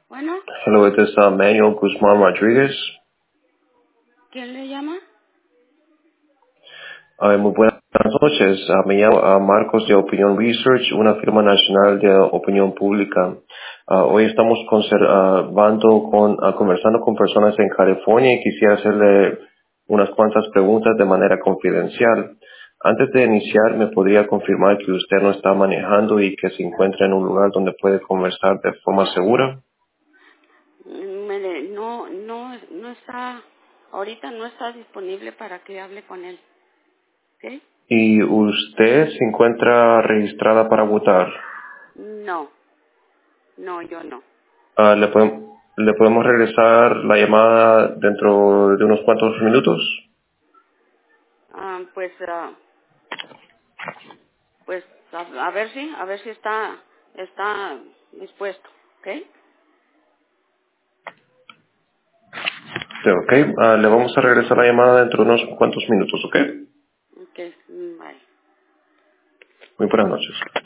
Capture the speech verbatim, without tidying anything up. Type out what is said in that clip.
Bueno, Hello, it is uh, Manuel Guzman Rodriguez. ¿quién le llama? Uh, muy buenas noches. Uh, me llamo uh, Marcos de Opinion Research, una firma nacional de opinión pública. Uh, hoy estamos conservando con, uh, conversando con personas en California y quisiera hacerle unas cuantas preguntas de manera confidencial. Antes de iniciar, ¿me podría confirmar que usted no está manejando y que se encuentra en un lugar donde puede conversar de forma segura? Mm, mire, no, no, no está, ahorita no está disponible para que hable con él, ¿ok? ¿Y usted se encuentra registrada para votar? No, no, yo no. Ah, ¿le, podem- ¿Le podemos regresar la llamada dentro de unos cuantos minutos? Ah, pues, ah, pues, a, a ver si, a ver si está, está dispuesto, ¿ok? Sí, ok. Ah, le vamos a regresar la llamada dentro de unos cuantos minutos, ¿ok? Ok, mm, bye. Muy buenas noches.